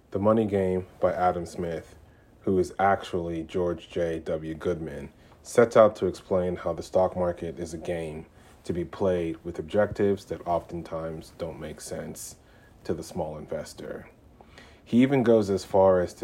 The Money Game by Adam Smith, who is actually George J. W. Goodman, sets out to explain how the stock market is a game to be played with objectives that oftentimes don't make sense to the small investor. He even goes as far as to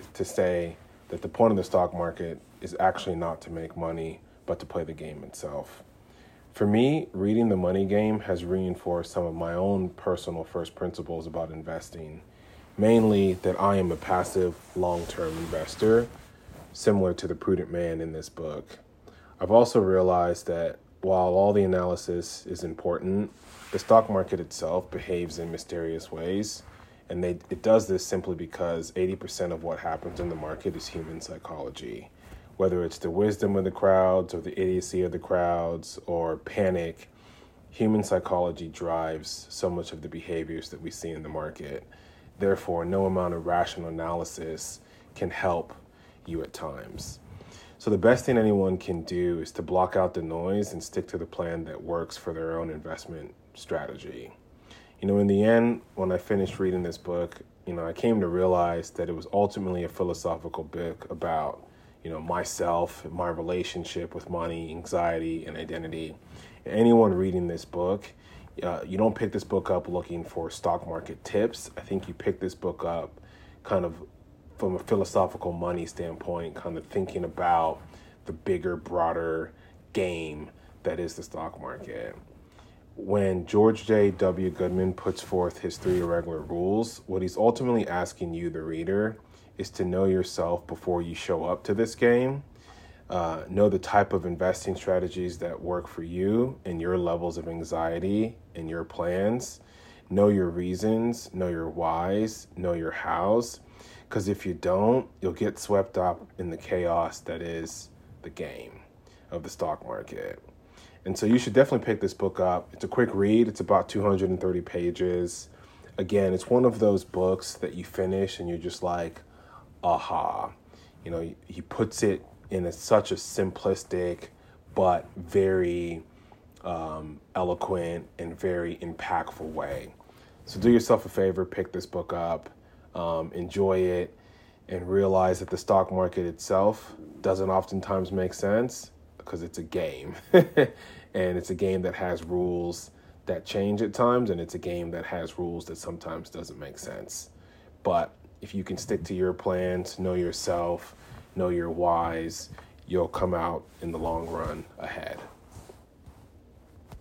say that the point of the stock market is actually not to make money, but to play the game itself. For me, reading The Money Game has reinforced some of my own personal first principles about investing, mainly that I am a passive, long-term investor, similar to the prudent man in this book. I've also realized that while all the analysis is important, the stock market itself behaves in mysterious ways, and it does this simply because 80% of what happens in the market is human psychology. Whether it's the wisdom of the crowds or the idiocy of the crowds or panic, human psychology drives so much of the behaviors that we see in the market. Therefore, no amount of rational analysis can help you at times. So the best thing anyone can do is to block out the noise and stick to the plan that works for their own investment strategy. In the end, when I finished reading this book, I came to realize that it was ultimately a philosophical book about myself, my relationship with money, anxiety, and identity. Anyone reading this book, you don't pick this book up looking for stock market tips. I think you pick this book up kind of from a philosophical money standpoint, kind of thinking about the bigger, broader game that is the stock market. When George J. W. Goodman puts forth his 3 irregular rules, what he's ultimately asking you, the reader, is to know yourself before you show up to this game. Know the type of investing strategies that work for you and your levels of anxiety and your plans. Know your reasons, know your whys, know your hows. Because if you don't, you'll get swept up in the chaos that is the game of the stock market. And so you should definitely pick this book up. It's a quick read. It's about 230 pages. Again, it's one of those books that you finish and you're just like, aha. He puts it in such a simplistic but very eloquent and very impactful way. So do yourself a favor, pick this book up, enjoy it, and realize that the stock market itself doesn't oftentimes make sense because it's a game. And it's a game that has rules that change at times, and it's a game that has rules that sometimes doesn't make sense. But if you can stick to your plans, know yourself, know your whys, you'll come out in the long run ahead.